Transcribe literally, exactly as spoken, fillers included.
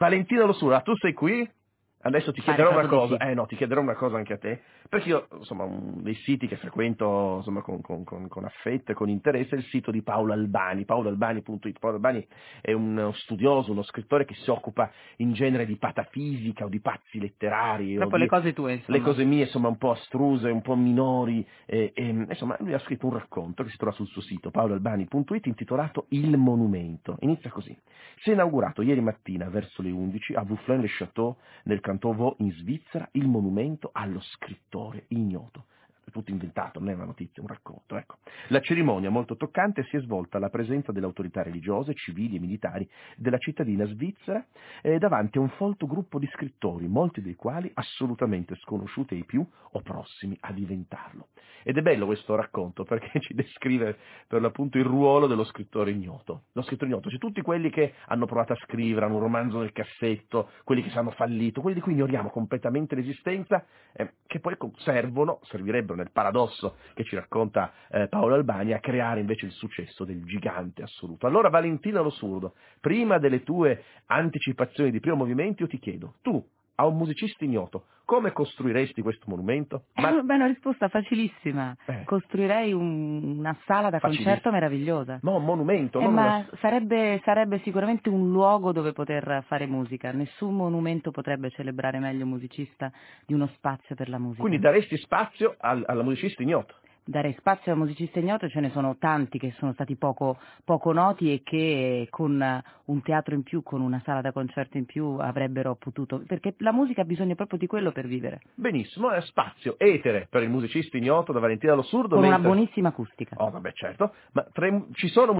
Valentina Lo Surdo, ah, tu sei qui? Adesso ti Pare chiederò una proprio di cosa, sì. eh no, ti chiederò una cosa anche a te, perché io, insomma, un dei siti che frequento, insomma, con, con, con, con affetto e con interesse è il sito di Paolo Albani, paolo albani punto it. Paolo Albani è uno studioso, uno scrittore che si occupa in genere di patafisica o di pazzi letterari o Proprio le di cose tue, le insomma. cose mie, insomma, un po' astruse, un po' minori, e, e, insomma, lui ha scritto un racconto che si trova sul suo sito, paolo albani punto it, intitolato Il Monumento. Inizia così. Si è inaugurato ieri mattina, verso le undici, a Voufflin-le-Château, nel canton Vaud, in Svizzera, il monumento allo scrittore ignoto. Tutto inventato, non è una notizia, un racconto, ecco. La cerimonia, molto toccante, si è svolta alla presenza delle autorità religiose, civili e militari della cittadina svizzera, eh, davanti a un folto gruppo di scrittori, molti dei quali assolutamente sconosciuti ai più o prossimi a diventarlo. Ed è bello questo racconto perché ci descrive per l'appunto il ruolo dello scrittore ignoto. Lo scrittore ignoto, cioè tutti quelli che hanno provato a scrivere, hanno un romanzo nel cassetto, quelli che si hanno fallito, quelli di cui ignoriamo completamente l'esistenza, eh, che poi servono, servirebbero nel paradosso che ci racconta eh, Paolo Albani, a creare invece il successo del gigante assoluto. Allora, Valentina Lo Surdo, prima delle tue anticipazioni di primo movimento, io ti chiedo, tu, a un musicista ignoto, come costruiresti questo monumento? È Ma una risposta facilissima. eh, Costruirei un- una sala da concerto facilissimo. meravigliosa. No, un monumento, Eh, non una... ma sarebbe, sarebbe sicuramente un luogo dove poter fare musica. Nessun monumento potrebbe celebrare meglio un musicista di uno spazio per la Quindi musica. daresti spazio al, alla musicista ignoto. Dare spazio al musicista ignoto, ce ne sono tanti che sono stati poco, poco noti e che con un teatro in più, con una sala da concerto in più avrebbero potuto, perché la musica ha bisogno proprio di quello per vivere, Benissimo, è spazio etere per il musicista ignoto da Valentina Lo Surdo, con una mentre... buonissima acustica. Oh, vabbè, certo, ma tra i- ci sono